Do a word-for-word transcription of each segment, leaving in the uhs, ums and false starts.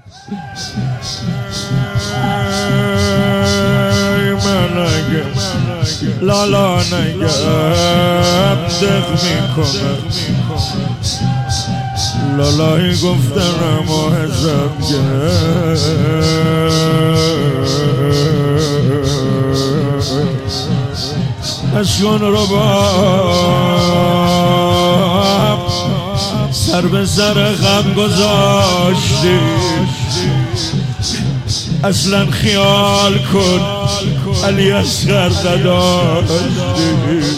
من اگه لالا نگم دق میکنم لالایی گفتنم و حساب اشکان رو با سر به سر غم گذاشتی اصلا خیال کن علی اصغر نداشتی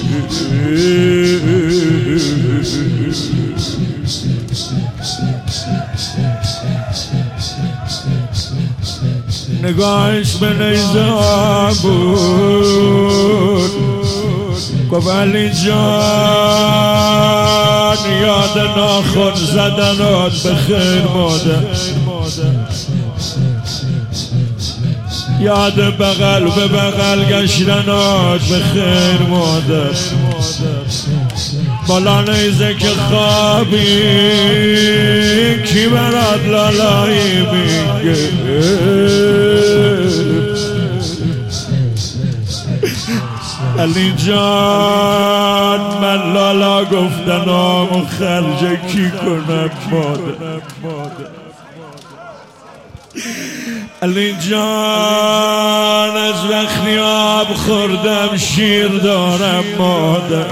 نگاهش به نیزه ها بود گفت علی جان یاد ناخن زدنات به خیر مادر یاد بغل به بغل گشتنات به خیر مادر بالا نیزه که خوابی کی برات لالایی میگه علی جان من لالا گفتنام و خرج کی کنم مادر علی جان از وقتی آب خوردم شیر دارم مادر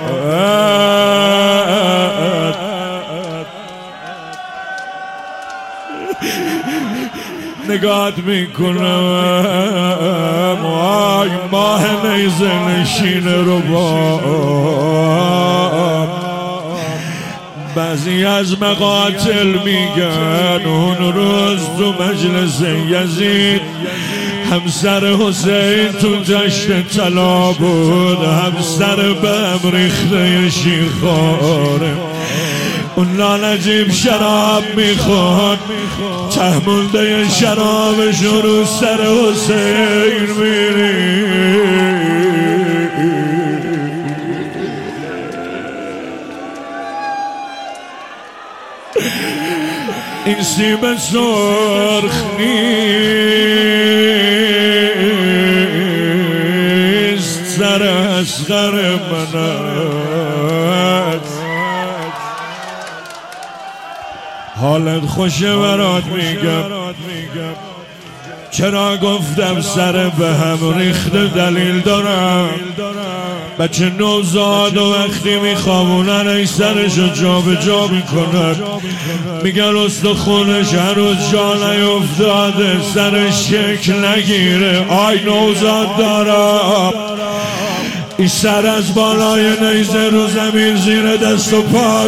نگات میکنم آی ماه نیزه نشین رو با بعضی از مقاتل میگن اون روز تو مجلس یزید همسر حسین تو جشن طلا بود همسر بهم ریخته شیرخواره اون لالجیب شراب میخواد تحملده شرابش رو سر حسین میری این سیب سرخ نیست سر اصغر من است حالت خوشه برات میگم چرا گفتم سر به هم ریخته دلیل دارم بچه نوزاد و وقتی میخوابونن ای سرشو جا به جا میکنن میگن استخونش هنوز جا نیفتاده سرش شکل نگیره آی نوزاد دارم این سر از بالای نیزه رو زمین زیر دست و پا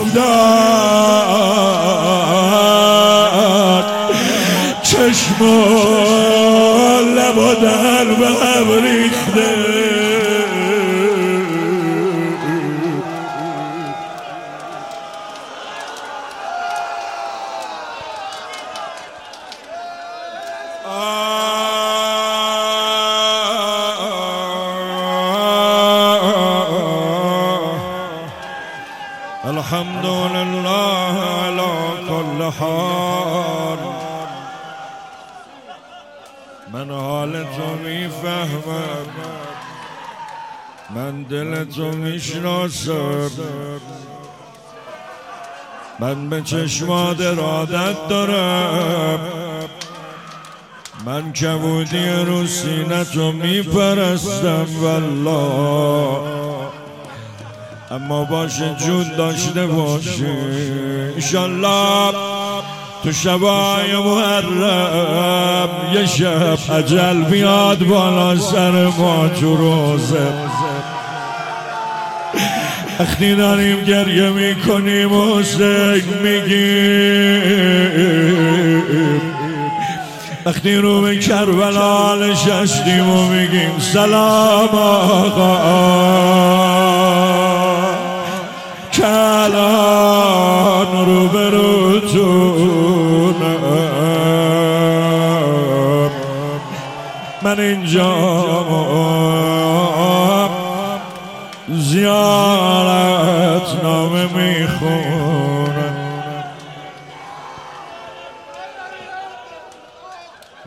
میافتاد چشم و لب و دهن به هم ریخته الحمدلله على كل حال من حالتو میفهمم من دلتو میشناسم من به چشمات ارادت دارم من کبودی رو سینتو میپرستم والله اما باشه جون داشته باشی انشالله تو شبای محرم یه شب اجل بیاد بالا سر ما تو روزه وقتی داریم گریه میکنیم و حسین میگیم وقتی رو به کربلا نشستیم و میگیم سلام آقا کلان رو بروتونم من اینجا زیارت نامه میخونم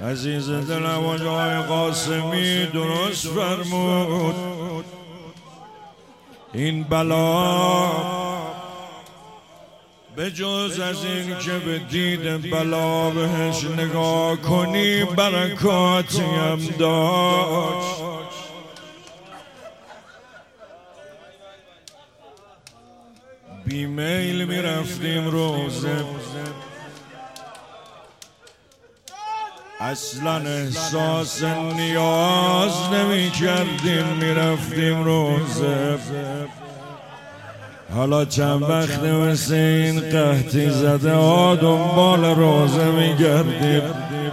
عزیز دلم و جای قاسمی درست فرمود. این بلا به جز از این که به دید بلا بهش نگاه کنی برکاتی هم داشت. بیمیل می رفتیم روزه، اصلا احساس نیاز نمی کردیم، می رفتیم روزه. حالا چند وقت مثل این قحطی زده ها دنبال روزه می گردیم.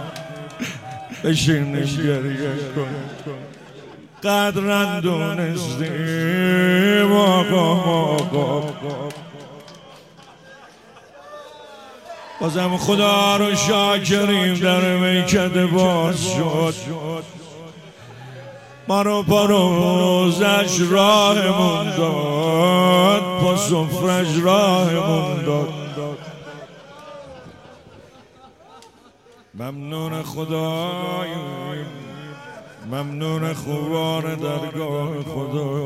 بشینیم گریه کنیم، قدرن دونستیم آقا آقا. بازم خدا رو شاکریم در میکده باز شد. ما رو پا روزش راهمون داد، پا سفرش راهمون داد. ممنون خداییم، ممنون خوبان درگاه خدا.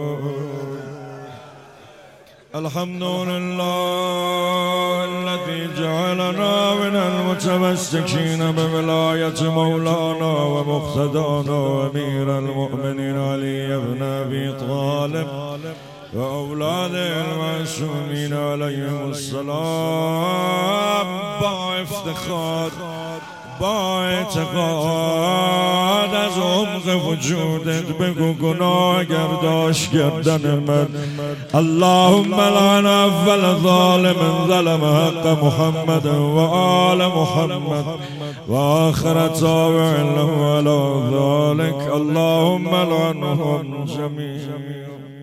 الحمد لله الذي جعلنا من المتمسكين بولاية مولانا ومقتدانا أمير المؤمنين علي بن أبي طالب وأولاد المعصومين عليهم السلام. با افتخار، با اعتقاد از عمق وجودت بگو گناه اگر داشت گردن من. اللهم لعن اول ظالم ظلم حق محمد و آل محمد و آخر تابع له على ذلك. اللهم لعنهم جميعا.